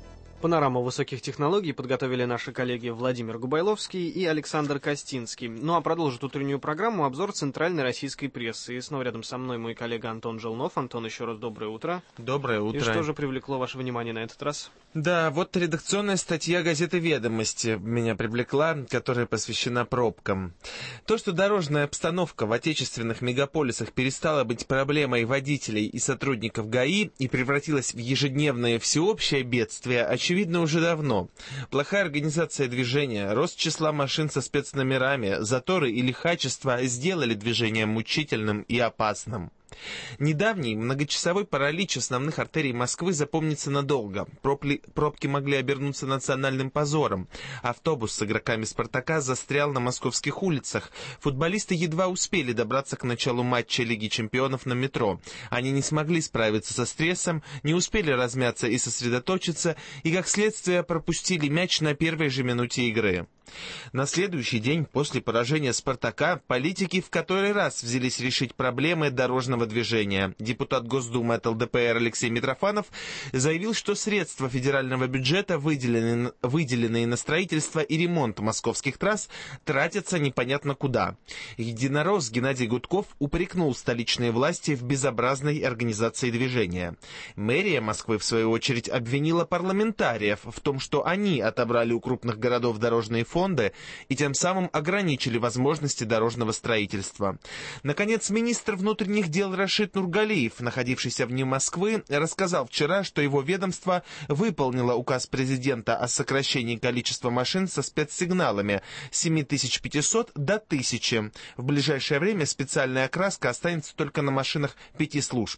Панораму высоких технологий подготовили наши коллеги Владимир Губайловский и Александр Костинский. Ну а продолжит утреннюю программу обзор центральной российской прессы. И снова рядом со мной мой коллега Антон Желнов. Антон, еще раз доброе утро. Доброе утро. И что же привлекло ваше внимание на этот раз? Да, вот редакционная статья газеты «Ведомости» меня привлекла, которая посвящена пробкам. То, что дорожная обстановка в отечественных мегаполисах перестала быть проблемой водителей и сотрудников ГАИ и превратилась в ежедневное всеобщее бедствие, очевидно уже давно. Плохая организация движения, рост числа машин со спецномерами, заторы и лихачество сделали движение мучительным и опасным. Недавний многочасовой паралич основных артерий Москвы запомнится надолго. Пропли... Пробки могли обернуться национальным позором. Автобус с игроками «Спартака» застрял на московских улицах. Футболисты едва успели добраться к началу матча Лиги чемпионов на метро. Они не смогли справиться со стрессом, не успели размяться и сосредоточиться, и, как следствие, пропустили мяч на первой же минуте игры. На следующий день после поражения «Спартака» политики в который раз взялись решить проблемы дорожного движения. Депутат Госдумы от эл дэ пэ эр Алексей Митрофанов заявил, что средства федерального бюджета, выделенные, выделенные на строительство и ремонт московских трасс, тратятся непонятно куда. Единорос Геннадий Гудков упрекнул столичные власти в безобразной организации движения. Мэрия Москвы, в свою очередь, обвинила парламентариев в том, что они отобрали у крупных городов дорожные фонды и тем самым ограничили возможности дорожного строительства. Наконец, министр внутренних дел Рашид Нургалиев, находившийся вне Москвы, рассказал вчера, что его ведомство выполнило указ президента о сокращении количества машин со спецсигналами с семь тысяч пятисот до тысячи. В ближайшее время специальная окраска останется только на машинах пяти служб.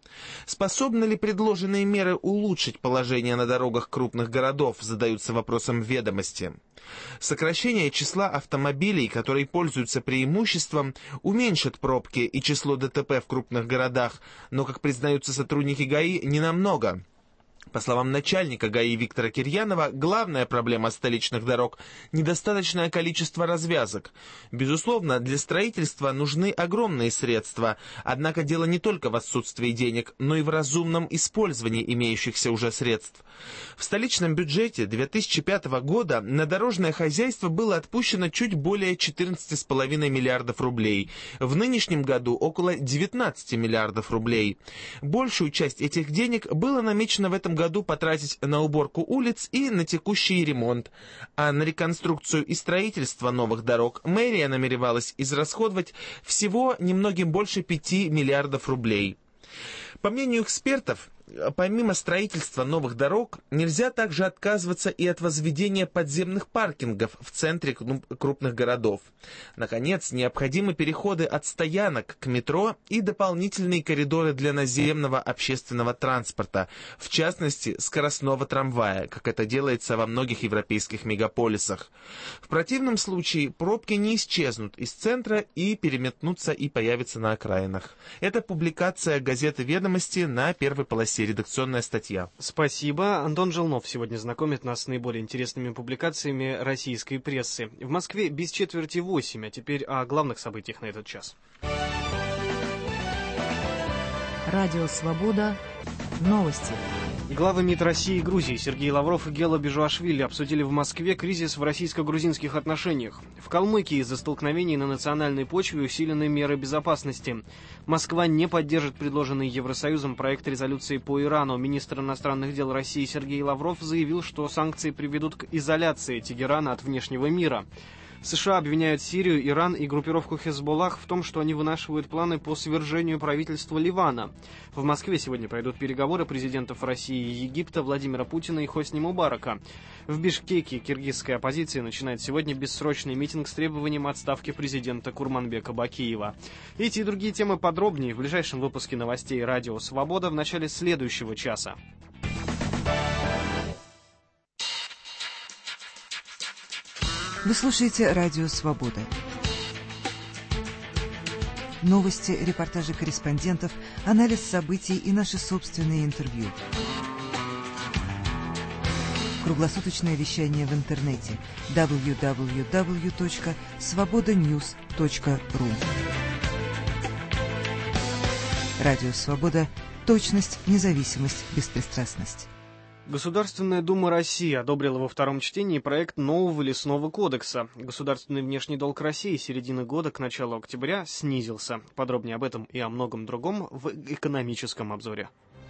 Способны ли предложенные меры улучшить положение на дорогах крупных городов, задаются вопросом «Ведомости». Сокращение числа автомобилей, которые пользуются преимуществом, уменьшит пробки и число дэ тэ пэ в крупных городах, но, как признаются сотрудники ГАИ, ненамного. По словам начальника ГАИ Виктора Кирьянова, главная проблема столичных дорог – недостаточное количество развязок. Безусловно, для строительства нужны огромные средства, однако дело не только в отсутствии денег, но и в разумном использовании имеющихся уже средств. В столичном бюджете две тысячи пятого года на дорожное хозяйство было отпущено чуть более четырнадцати с половиной миллиардов рублей, в нынешнем году около девятнадцати миллиардов рублей. Большую часть этих денег было намечено в этом году году потратить на уборку улиц и на текущий ремонт, а на реконструкцию и строительство новых дорог мэрия намеревалась израсходовать всего немногим больше пяти миллиардов рублей. По мнению экспертов, помимо строительства новых дорог, нельзя также отказываться и от возведения подземных паркингов в центре крупных городов. Наконец, необходимы переходы от стоянок к метро и дополнительные коридоры для наземного общественного транспорта, в частности, скоростного трамвая, как это делается во многих европейских мегаполисах. В противном случае пробки не исчезнут из центра и переметнутся и появятся на окраинах. Это публикация газеты «Ведомости» на первой полосе. Редакционная статья. Спасибо. Антон Желнов сегодня знакомит нас с наиболее интересными публикациями российской прессы. В Москве без четверти восемь, а теперь о главных событиях на этот час. Радио «Свобода». Новости. Главы МИД России и Грузии Сергей Лавров и Гела Бежуашвили обсудили в Москве кризис в российско-грузинских отношениях. В Калмыкии из-за столкновений на национальной почве усилены меры безопасности. Москва не поддержит предложенный Евросоюзом проект резолюции по Ирану. Министр иностранных дел России Сергей Лавров заявил, что санкции приведут к изоляции Тегерана от внешнего мира. США обвиняют Сирию, Иран и группировку Хезболлах в том, что они вынашивают планы по свержению правительства Ливана. В Москве сегодня пройдут переговоры президентов России и Египта Владимира Путина и Хосни Мубарака. В Бишкеке киргизская оппозиция начинает сегодня бессрочный митинг с требованием отставки президента Курманбека Бакиева. Эти и другие темы подробнее в ближайшем выпуске новостей «Радио Свобода» в начале следующего часа. Вы слушаете «Радио Свобода». Новости, репортажи корреспондентов, анализ событий и наши собственные интервью. Круглосуточное вещание в интернете дабл ю дабл ю дабл ю точка свобода ньюс точка ру. Радио Свобода. Точность, независимость, беспристрастность. Государственная дума России одобрила во втором чтении проект нового лесного кодекса. Государственный внешний долг России с середины года к началу октября снизился. Подробнее об этом и о многом другом в экономическом обзоре.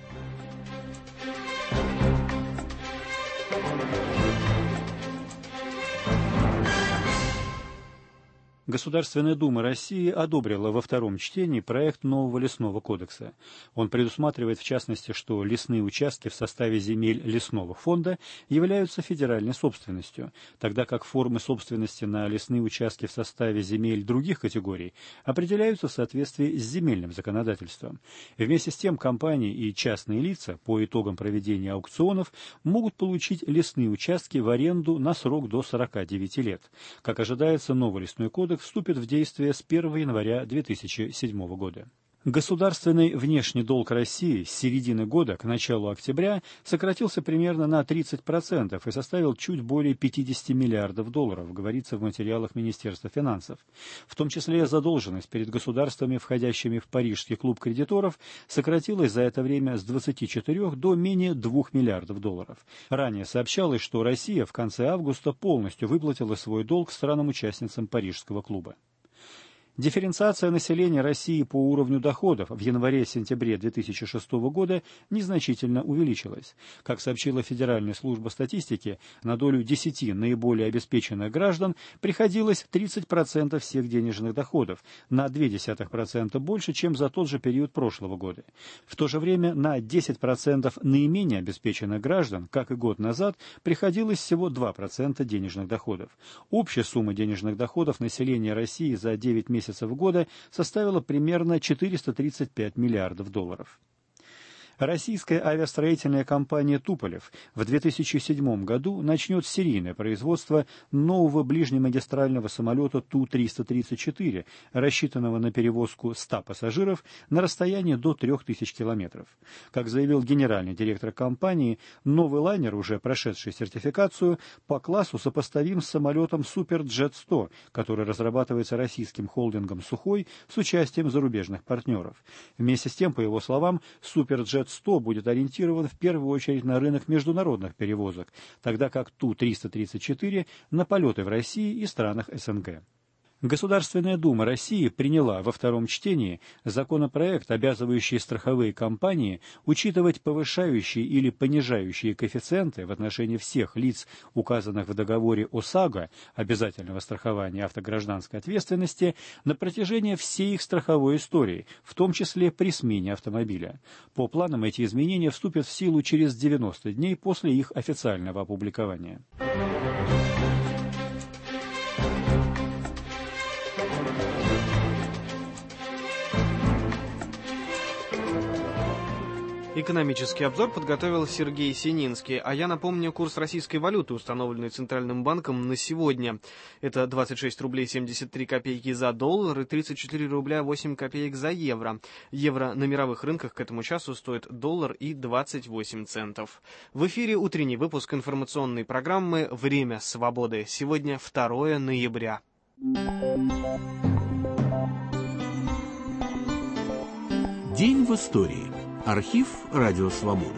Государственная дума России одобрила во втором чтении проект нового лесного кодекса. Он предусматривает, в частности, что лесные участки в составе земель лесного фонда являются федеральной собственностью, тогда как формы собственности на лесные участки в составе земель других категорий определяются в соответствии с земельным законодательством. Вместе с тем, компании и частные лица по итогам проведения аукционов могут получить лесные участки в аренду на срок до сорока девяти лет. Как ожидается, новый лесной кодекс вступит в действие с первого января две тысячи седьмого года. Государственный внешний долг России с середины года к началу октября сократился примерно на тридцать процентов и составил чуть более пятидесяти миллиардов долларов, говорится в материалах Министерства финансов. В том числе задолженность перед государствами, входящими в Парижский клуб кредиторов, сократилась за это время с двадцати четырёх до менее двух миллиардов долларов. Ранее сообщалось, что Россия в конце августа полностью выплатила свой долг странам-участницам Парижского клуба. Дифференциация населения России по уровню доходов в январе-сентябре две тысячи шестого года незначительно увеличилась. Как сообщила Федеральная служба статистики, на долю десяти наиболее обеспеченных граждан приходилось тридцать процентов всех денежных доходов, на ноль целых две десятых процента больше, чем за тот же период прошлого года. В то же время на десять процентов наименее обеспеченных граждан, как и год назад, приходилось всего два процента денежных доходов. Общая сумма денежных доходов населения России за девять месяцев года составила примерно четыреста тридцать пять миллиардов долларов. Российская авиастроительная компания «Туполев» в две тысячи седьмом году начнет серийное производство нового ближнемагистрального самолета Ту триста тридцать четыре, рассчитанного на перевозку ста пассажиров на расстояние до трёх тысяч километров. Как заявил генеральный директор компании, новый лайнер, уже прошедший сертификацию, по классу сопоставим с самолетом Суперджет сто, который разрабатывается российским холдингом «Сухой» с участием зарубежных партнеров. Вместе с тем, по его словам, Суперджет сто будет ориентирован в первую очередь на рынок международных перевозок, тогда как Ту триста тридцать четыре на полеты в России и странах эс эн гэ. Государственная дума России приняла во втором чтении законопроект, обязывающий страховые компании учитывать повышающие или понижающие коэффициенты в отношении всех лиц, указанных в договоре ОСАГО, обязательного страхования автогражданской ответственности, на протяжении всей их страховой истории, в том числе при смене автомобиля. По планам эти изменения вступят в силу через девяносто дней после их официального опубликования. Экономический обзор подготовил Сергей Сининский, а я напомню курс российской валюты, установленный Центральным банком на сегодня. Это двадцать шесть рублей семьдесят три копейки за доллар и тридцать четыре рубля восемь копеек за евро. Евро на мировых рынках к этому часу стоит доллар и двадцать восемь центов. В эфире утренний выпуск информационной программы «Время свободы». Сегодня второе ноября. День в истории. Архив «Радио Свобода».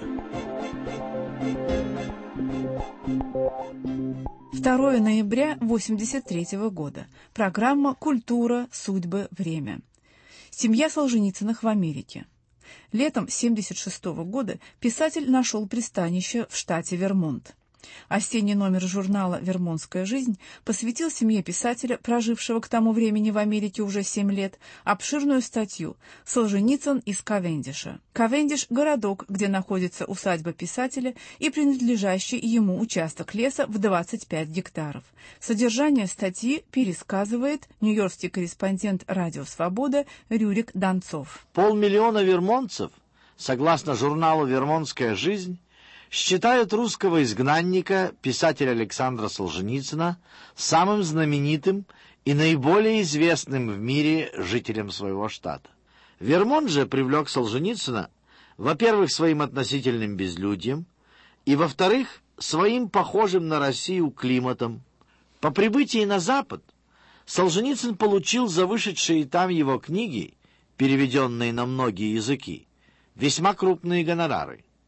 второе ноября восемьдесят третьего года. Программа «Культура, судьбы, время». Семья Солженицыных в Америке. Летом семьдесят шестого года писатель нашел пристанище в штате Вермонт. Осенний номер журнала «Вермонтская жизнь» посвятил семье писателя, прожившего к тому времени в Америке уже семь лет, обширную статью «Солженицын из Кавендиша». Кавендиш – городок, где находится усадьба писателя и принадлежащий ему участок леса в двадцать пять гектаров. Содержание статьи пересказывает нью-йоркский корреспондент «Радио Свобода» Рюрик Донцов. Полмиллиона вермонтцев, согласно журналу «Вермонтская жизнь», считают русского изгнанника, писателя Александра Солженицына, самым знаменитым и наиболее известным в мире жителем своего штата. Вермонт же привлек Солженицына, во-первых, своим относительным безлюдьем, и, во-вторых, своим похожим на Россию климатом. По прибытии на Запад Солженицын получил за вышедшие там его книги, переведенные на многие языки, весьма крупные гонорары.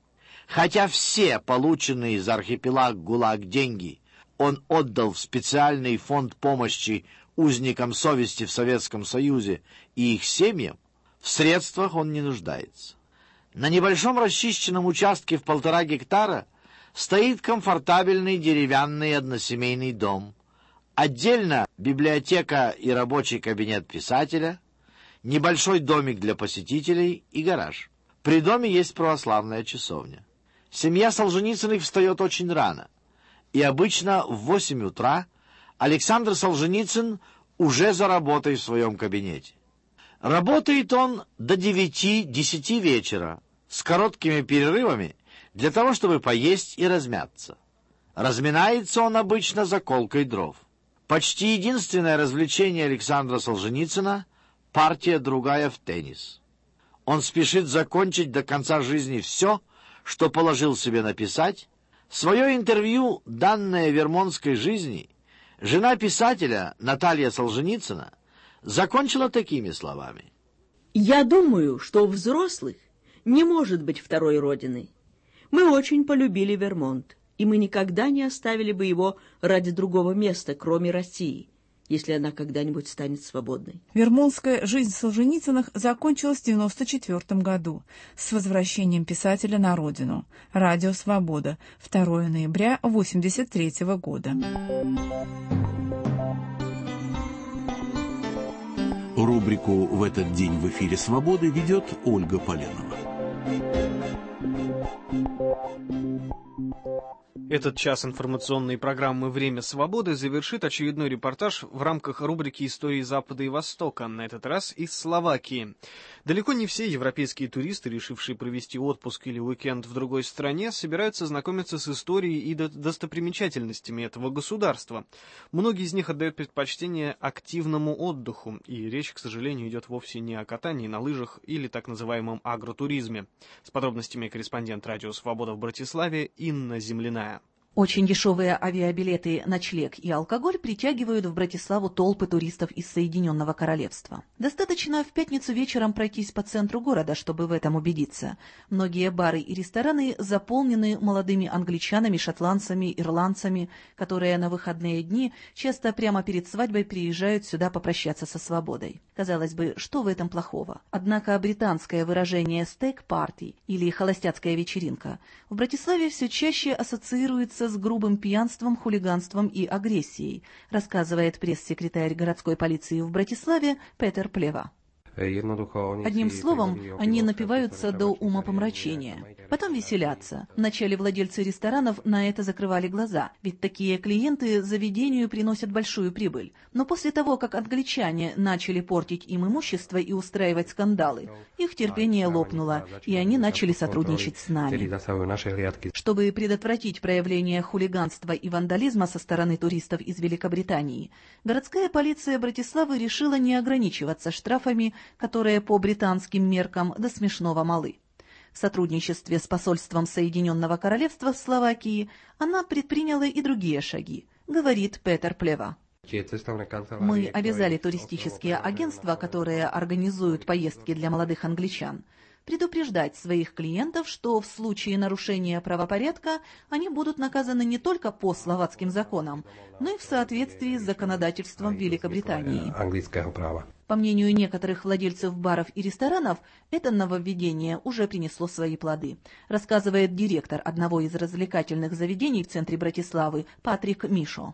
Хотя все полученные за архипелаг ГУЛАГ деньги он отдал в специальный фонд помощи узникам совести в Советском Союзе и их семьям, в средствах он не нуждается. На небольшом расчищенном участке в полтора гектара стоит комфортабельный деревянный односемейный дом, отдельно библиотека и рабочий кабинет писателя, небольшой домик для посетителей и гараж. При доме есть православная часовня. Семья Солженицыных встает очень рано, и обычно в восемь утра Александр Солженицын уже за работой в своем кабинете. Работает он до девяти-десяти вечера, с короткими перерывами, для того, чтобы поесть и размяться. Разминается он обычно заколкой дров. Почти единственное развлечение Александра Солженицына — партия другая в теннис. Он спешит закончить до конца жизни все, что положил себе написать. Свое интервью, данное вермонтской жизни, жена писателя Наталья Солженицына закончила такими словами. «Я думаю, что у взрослых не может быть второй родины. Мы очень полюбили Вермонт, и мы никогда не оставили бы его ради другого места, кроме России, если она когда-нибудь станет свободной». Вермонтская жизнь Солженицыных закончилась в девяносто четвёртом году с возвращением писателя на родину. Радио «Свобода», второго ноября восемьдесят третьего года. Рубрику «В этот день в эфире «Свободы» ведет Ольга Поленова. Этот час информационной программы «Время свободы» завершит очередной репортаж в рамках рубрики «Истории Запада и Востока», на этот раз из Словакии. Далеко не все европейские туристы, решившие провести отпуск или уикенд в другой стране, собираются знакомиться с историей и достопримечательностями этого государства. Многие из них отдают предпочтение активному отдыху, и речь, к сожалению, идет вовсе не о катании на лыжах или так называемом агротуризме. С подробностями корреспондент «Радио Свобода» в Братиславе Инна Земляная. Очень дешевые авиабилеты, ночлег и алкоголь притягивают в Братиславу толпы туристов из Соединенного Королевства. Достаточно в пятницу вечером пройтись по центру города, чтобы в этом убедиться. Многие бары и рестораны заполнены молодыми англичанами, шотландцами, ирландцами, которые на выходные дни часто прямо перед свадьбой приезжают сюда попрощаться со свободой. Казалось бы, что в этом плохого? Однако британское выражение «стейк-парти» или «холостяцкая вечеринка» в Братиславе все чаще ассоциируется с грубым пьянством, хулиганством и агрессией, рассказывает пресс-секретарь городской полиции в Братиславе Петер Плева. Одним словом, они напиваются до умопомрачения, потом веселятся. Вначале владельцы ресторанов на это закрывали глаза, ведь такие клиенты заведению приносят большую прибыль. Но после того, как англичане начали портить им имущество и устраивать скандалы, их терпение лопнуло, и они начали сотрудничать с нами. Чтобы предотвратить проявление хулиганства и вандализма со стороны туристов из Великобритании, городская полиция Братиславы решила не ограничиваться штрафами, которые по британским меркам до смешного малы. В сотрудничестве с посольством Соединенного Королевства в Словакии она предприняла и другие шаги, говорит Петер Плева. Мы обязали туристические агентства, которые организуют поездки для молодых англичан, предупреждать своих клиентов, что в случае нарушения правопорядка они будут наказаны не только по словацким законам, но и в соответствии с законодательством Великобритании. По мнению некоторых владельцев баров и ресторанов, это нововведение уже принесло свои плоды, рассказывает директор одного из развлекательных заведений в центре Братиславы Патрик Мишо.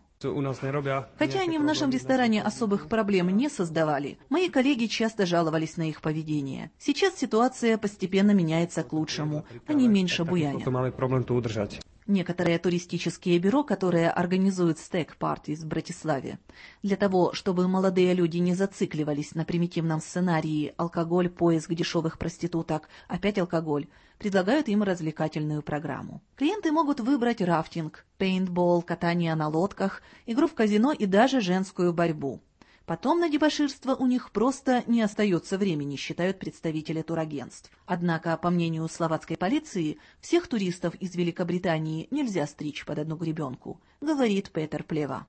Хотя они в нашем ресторане особых проблем не создавали, мои коллеги часто жаловались на их поведение. Сейчас ситуация постепенно меняется к лучшему, они меньше буянят. Некоторые туристические бюро, которые организуют стейк-парти в Братиславе, для того, чтобы молодые люди не зацикливались на примитивном сценарии алкоголь, поиск дешевых проституток, опять алкоголь, предлагают им развлекательную программу. Клиенты могут выбрать рафтинг, пейнтбол, катание на лодках, игру в казино и даже женскую борьбу. Потом на дебоширство у них просто не остается времени, считают представители турагентств. Однако, по мнению словацкой полиции, всех туристов из Великобритании нельзя стричь под одну гребенку, говорит Петер Плева.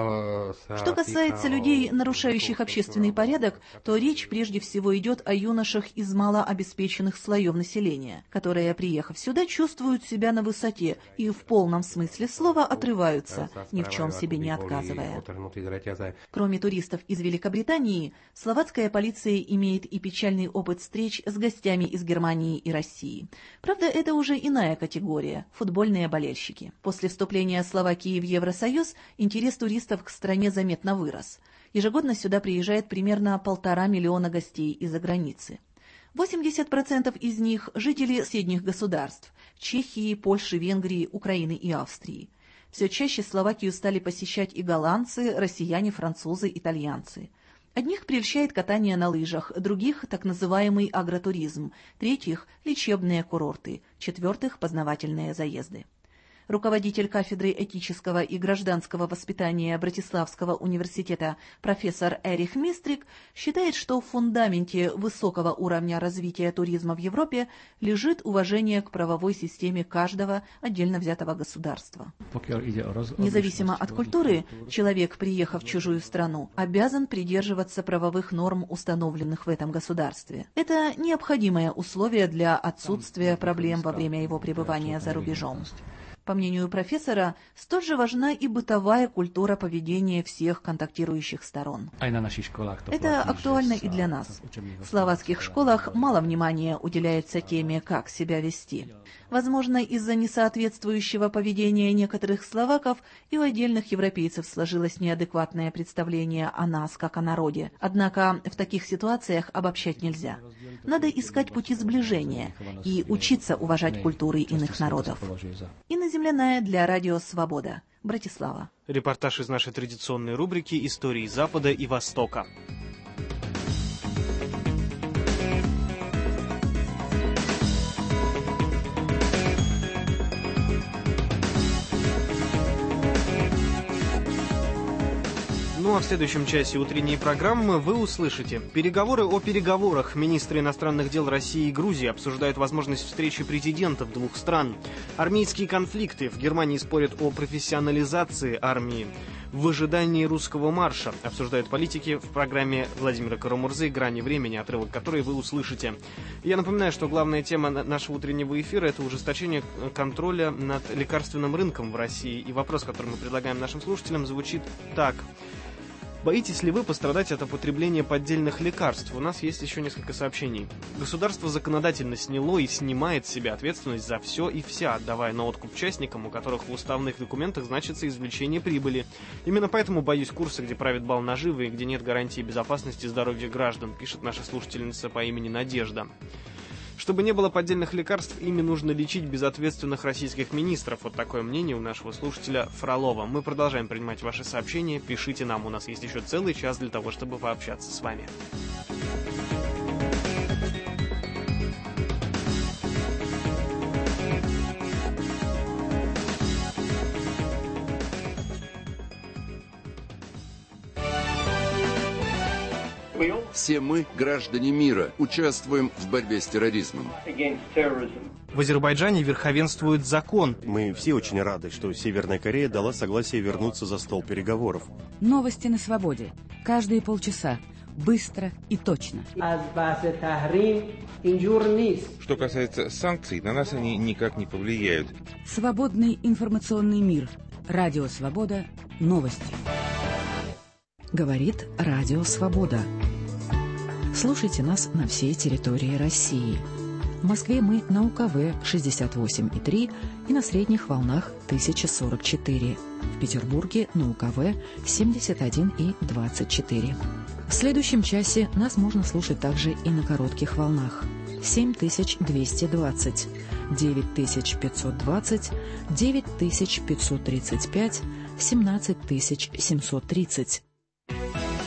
Что касается людей, нарушающих общественный порядок, то речь прежде всего идет о юношах из малообеспеченных слоев населения, которые, приехав сюда, чувствуют себя на высоте и в полном смысле слова отрываются, ни в чем себе не отказывая. Кроме туристов из Великобритании, словацкая полиция имеет и печальный опыт встреч с гостями из Германии и России. Правда, это уже иная категория – футбольные болельщики. После вступления Словакии в Евросоюз интерес туристов к стране заметно вырос. Ежегодно сюда приезжает примерно полтора миллиона гостей из-за границы. восемьдесят процентов из них – жители соседних государств – Чехии, Польши, Венгрии, Украины и Австрии. Все чаще Словакию стали посещать и голландцы, россияне, французы, итальянцы. Одних прельщает катание на лыжах, других – так называемый агротуризм, третьих – лечебные курорты, четвертых – познавательные заезды. Руководитель кафедры этического и гражданского воспитания Братиславского университета профессор Эрих Мистрик считает, что в фундаменте высокого уровня развития туризма в Европе лежит уважение к правовой системе каждого отдельно взятого государства. Независимо от культуры, человек, приехав в чужую страну, обязан придерживаться правовых норм, установленных в этом государстве. Это необходимое условие для отсутствия проблем во время его пребывания за рубежом. По мнению профессора, столь же важна и бытовая культура поведения всех контактирующих сторон. Это актуально и для нас. В словацких школах мало внимания уделяется теме, как себя вести. Возможно, из-за несоответствующего поведения некоторых словаков и у отдельных европейцев сложилось неадекватное представление о нас, как о народе. Однако в таких ситуациях обобщать нельзя. Надо искать пути сближения и учиться уважать культуры иных народов. Инна Земляная для Радио Свобода. Братислава. Репортаж из нашей традиционной рубрики «Истории Запада и Востока». Ну а в следующем часе утренней программы вы услышите: переговоры о переговорах. Министры иностранных дел России и Грузии обсуждают возможность встречи президентов двух стран. Армейские конфликты. В Германии спорят о профессионализации армии. В ожидании русского марша обсуждают политики в программе Владимира Карамурзы «Грани времени», отрывок которой вы услышите. Я напоминаю, что главная тема нашего утреннего эфира – это ужесточение контроля над лекарственным рынком в России. И вопрос, который мы предлагаем нашим слушателям, звучит так. Боитесь ли вы пострадать от употребления поддельных лекарств? У нас есть еще несколько сообщений. Государство законодательно сняло и снимает с себя ответственность за все и вся, отдавая на откуп частникам, у которых в уставных документах значится извлечение прибыли. Именно поэтому боюсь курса, где правит бал наживы и где нет гарантии безопасности здоровья граждан, пишет наша слушательница по имени Надежда. Чтобы не было поддельных лекарств, ими нужно лечить безответственных российских министров. Вот такое мнение у нашего слушателя Фролова. Мы продолжаем принимать ваши сообщения. Пишите нам, у нас есть еще целый час для того, чтобы пообщаться с вами. Все мы, граждане мира, участвуем в борьбе с терроризмом. В Азербайджане верховенствует закон. Мы все очень рады, что Северная Корея дала согласие вернуться за стол переговоров. Новости на свободе. Каждые полчаса. Быстро и точно. Что касается санкций, на нас они никак не повлияют. Свободный информационный мир. Радио Свобода. Новости. Говорит Радио Свобода. Слушайте нас на всей территории России. В Москве мы на УКВ шестьдесят восемь и три и на средних волнах тысяча сорок четыре. В Петербурге на УКВ семьдесят один и двадцать четыре. В следующем часе нас можно слушать также и на коротких волнах. семь тысяч двести двадцать, девять тысяч пятьсот двадцать, девять тысяч пятьсот тридцать пять, семнадцать тысяч семьсот тридцать.